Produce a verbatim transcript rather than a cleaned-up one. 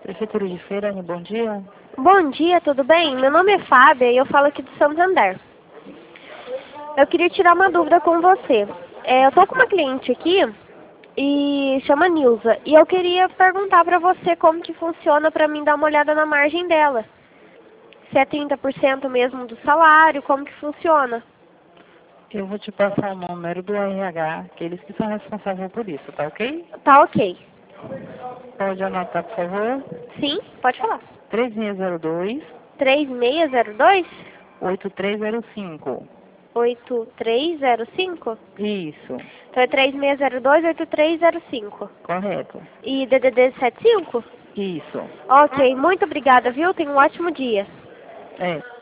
Prefeitura de Feira, bom dia. Bom dia, tudo bem? Meu nome é Fábia e eu falo aqui de Santander. Eu queria tirar uma dúvida com você. É, eu tô com uma cliente aqui e chama Nilza. E eu queria perguntar pra você como que funciona pra mim dar uma olhada na margem dela. Se é trinta por cento mesmo do salário, como que funciona? Eu vou te passar o número do R H, que eles que são responsáveis por isso, tá ok? Tá ok. Pode anotar, por favor. Sim, pode falar. três seis zero dois, três seis zero dois, oito três zero cinco. oito três zero cinco? Isso, Então é três seis zero dois, oito três zero cinco. correto. E D D D setenta e cinco? Isso. Ok, muito obrigada, viu? Tenha um ótimo dia. É.